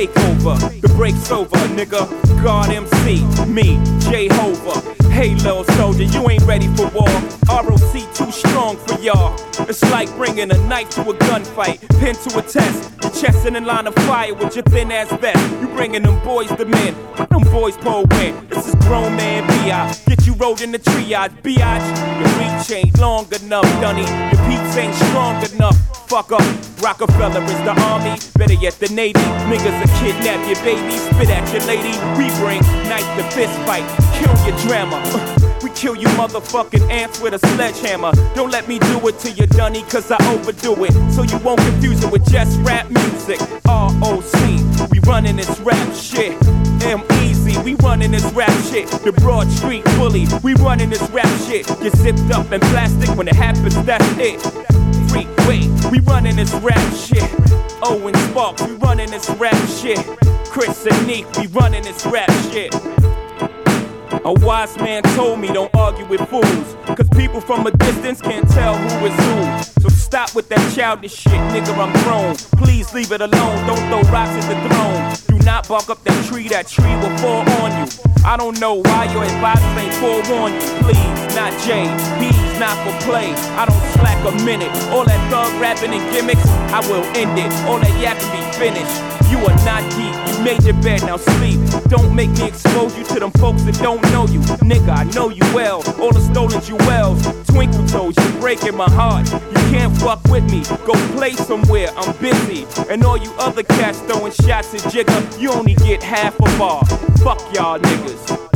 takeover. The break's over, nigga. God MC, me, Jehovah. Hey, little soldier, you ain't ready for war. ROC too strong for y'all. It's like bringing a knife to a gunfight, pin to a test. Your chest in line of fire with your thin ass vest. You bringing them boys to men. Them boys pull win. This is grown man B.I. Get you rolled in the triage, biatch. Your reach ain't long enough, dunny. Your peeps ain't strong enough. Fuck up. Rockefeller is the army, better yet the Navy. Niggas will kidnap your baby, spit at your lady. We bring knife to fist fight, kill your drama. We kill you motherfucking ants with a sledgehammer. Don't let me do it to you, dunny, cause I overdo it. So you won't confuse it with just rap music. ROC, we running this rap shit. M-Easy, we running this rap shit. The Broad Street Bully, we running this rap shit. Get zipped up in plastic, when it happens, that's it. Wait, we running this rap shit. Owen Sparks, we running this rap shit. Chris and Neek, we running this rap shit. A wise man told me don't argue with fools, cause people from a distance can't tell who is who. So stop with that childish shit, nigga, I'm grown. Please leave it alone, don't throw rocks at the throne. Do not bark up that tree will fall on you. I don't know why your advisors ain't forewarned you. Please, not Jay, he's not for play. I don't slack a minute. All that thug rapping and gimmicks, I will end it. All that yapping be finished. You are not deep, you made your bed, now sleep. Don't make me expose you to them folks that don't know you. Nigga, I know you well, all the stolen jewels. Twinkle toes, you're breaking my heart. You can't fuck with me, go play somewhere, I'm busy. And all you other cats throwing shots at Jigga, you only get half a bar. Fuck y'all niggas.